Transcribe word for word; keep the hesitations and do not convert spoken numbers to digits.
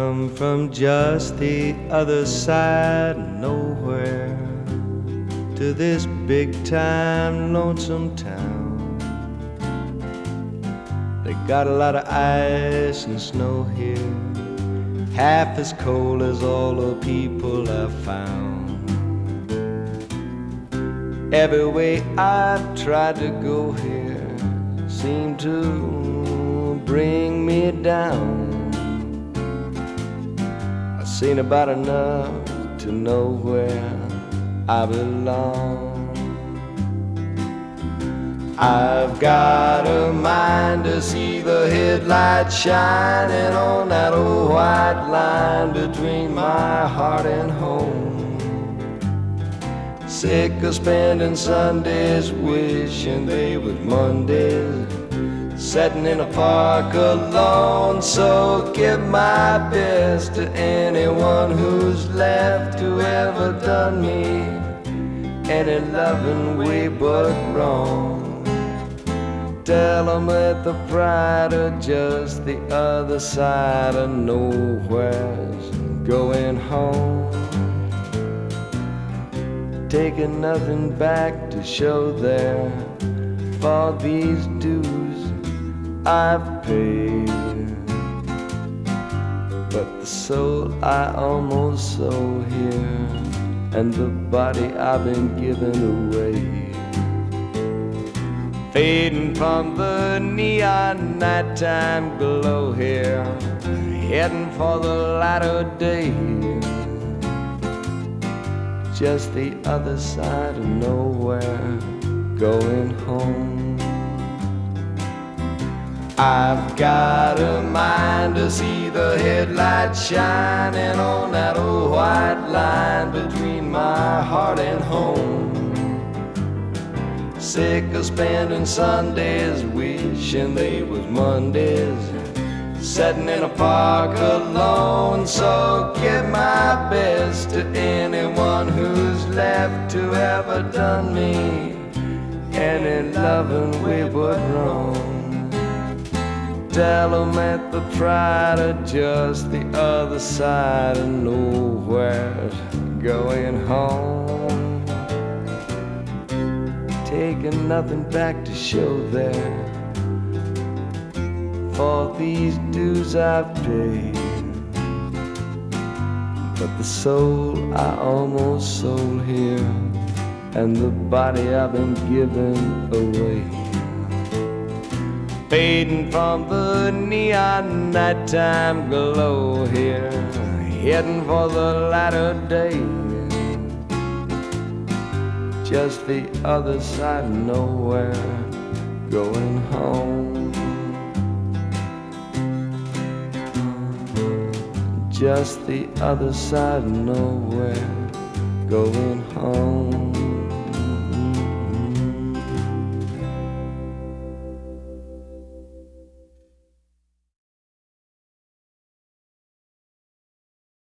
come from just the other side of nowhere to this big-time lonesome town. They got a lot of ice and snow here, half as cold as all the people I've found. Every way I've tried to go here seemed to bring me down. I've seen about enough to know where I belong. I've got a mind to see the headlights shining on that old white line between my heart and home. Sick of spending Sundays wishing they was Mondays, sitting in a park alone. So give my best to anyone who's left, who ever done me any loving way but wrong. Tell them that the pride of just the other side of nowhere's going home, taking nothing back to show there for these dues I've paid. But the soul I almost sold here, and the body I've been giving away, fading from the neon nighttime glow here, heading for the light of day, just the other side of nowhere, going home. I've got a mind to see the headlights shining on that old white line between my heart and home. Sick of spending Sundays wishing they was Mondays, sitting in a park alone. So give my best to anyone who's left, to ever done me any loving way but wrong. Tell them that the pride of just the other side of nowhere's going home, taking nothing back to show there for these dues I've paid. But the soul I almost sold here, and the body I've been giving away, fading from the neon nighttime glow here, heading for the light of day, just the other side of nowhere, going home. Just the other side of nowhere, going home.